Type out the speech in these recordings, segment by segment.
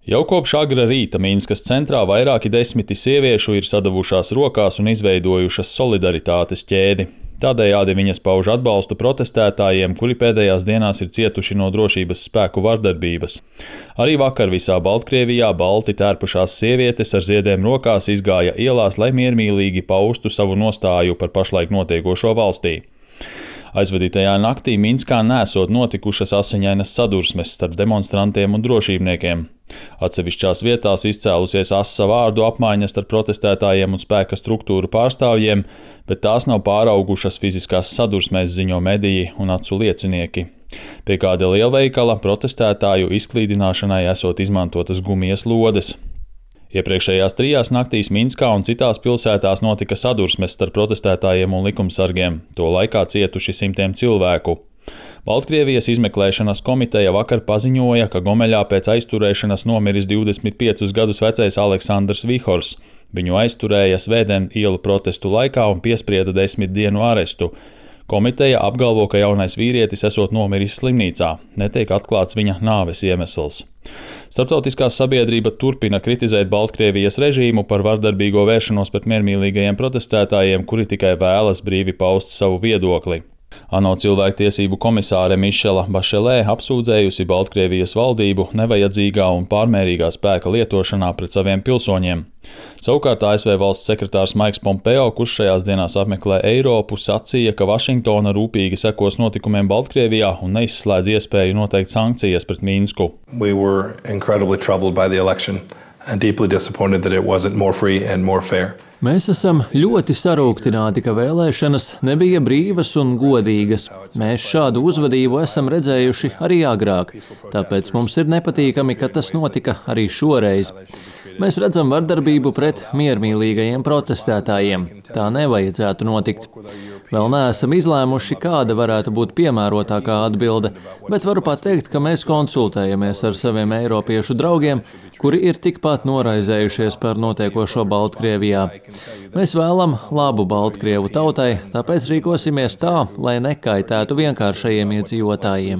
Jau kopš agra rīta Minskas centrā vairāki desmiti sieviešu ir sadavušās rokās un izveidojušas solidaritātes ķēdi. Tādējādi viņas pauž atbalstu protestētājiem, kuri pēdējās dienās ir cietuši no drošības spēku vardarbības. Arī vakar visā Baltkrievijā balti tērpušās sievietes ar ziediem rokās izgāja ielās, lai miermīlīgi paustu savu nostāju par pašlaik notiekošo valstī. Aizvadītajā naktī Minskā nesot notikušas asiņainas sadursmes starp demonstrantiem un drošībniekiem. Atsevišķās vietās izcēlusies asa vārdu apmaiņa starp protestētājiem un spēka struktūru pārstāvjiem, bet tās nav pāraugušas fiziskās sadursmēs, ziņo mediji un acu liecinieki. Pie kāda lielveikala protestētāju izklīdināšanai esot izmantotas gumijas lodes. Iepriekšējās 3 naktīs Minskā un citās pilsētās notika sadursmes starp protestētājiem un likumsargiem, to laikā cietuši simtiem cilvēku. Baltkrievijas izmeklēšanas komiteja vakar paziņoja, ka Gomeļā pēc aizturēšanas nomiris 25 gadus vecais Aleksandrs Vihors. Viņu aizturēja Svētdien ielu protestu laikā un piesprieda 10 dienu arestu. Komiteja apgalvo, ka jaunais vīrietis esot nomiris slimnīcā, netiek atklāts viņa nāves iemesls. Starptautiskā sabiedrība turpina kritizēt Baltkrievijas režīmu par vardarbīgo vēršanos pret miermīlīgajiem protestētājiem, kuri tikai vēlas brīvi paust savu viedokli. ANO cilvēktiesību komisāre Mišela Bašelē apsūdzējusi Baltkrievijas valdību nevajadzīgā un pārmērīgā spēka lietošanā pret saviem pilsoņiem. Savukārt ASV valsts sekretārs Maiks Pompeo, kurš šajās dienās apmeklē Eiropu, sacīja, ka Vašingtona rūpīgi sekos notikumiem Baltkrievijā un neizslēdz iespēju noteikt sankcijas pret Minsku. We were incredibly troubled by the election and deeply disappointed that it wasn't more free and more fair. Mēs esam ļoti sarūktināti, ka vēlēšanas nebija brīvas un godīgas. Mēs šādu uzvedību esam redzējuši arī agrāk, tāpēc mums ir nepatīkami, ka tas notika arī šoreiz. Mēs redzam vardarbību pret miermīlīgajiem protestētājiem. Tā nevajadzētu notikt. Vēl neesam izlēmuši, kāda varētu būt piemērotākā atbilde, bet varu pateikt, ka mēs konsultējamies ar saviem eiropiešu draugiem, kuri ir tikpat noraizējušies par notiekošo Baltkrievijā. Mēs vēlam labu Baltkrievu tautai, tāpēc rīkosimies tā, lai nekaitētu vienkāršajiem iedzīvotājiem.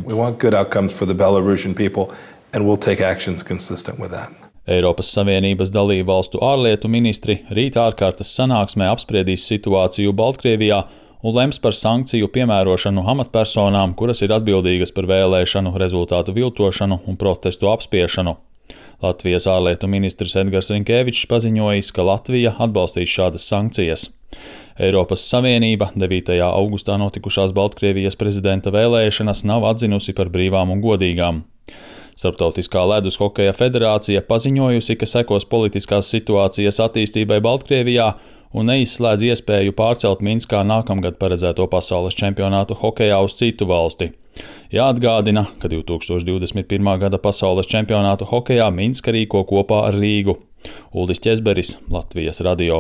Eiropas Savienības dalību valstu ārlietu ministri rīt ārkārtas sanāksmē apspriedīs situāciju Baltkrievijā un lems par sankciju piemērošanu amatpersonām, kuras ir atbildīgas par vēlēšanu rezultātu viltošanu un protestu apspiešanu. Latvijas ārlietu ministrs Edgars Rinkēvičs paziņojis, ka Latvija atbalstīs šādas sankcijas. Eiropas Savienība 9. augustā notikušās Baltkrievijas prezidenta vēlēšanas nav atzinusi par brīvām un godīgām. Starptautiskā ledus hokeja federācija paziņojusi, ka sekos politiskās situācijas attīstībai Baltkrievijā un neizslēdz iespēju pārcelt Minskā nākamgad paredzēto pasaules čempionātu hokejā uz citu valsti. Jāatgādina, ka 2021. gada pasaules čempionātu hokejā Minska rīko kopā ar Rīgu. Uldis Ķezberis, Latvijas radio.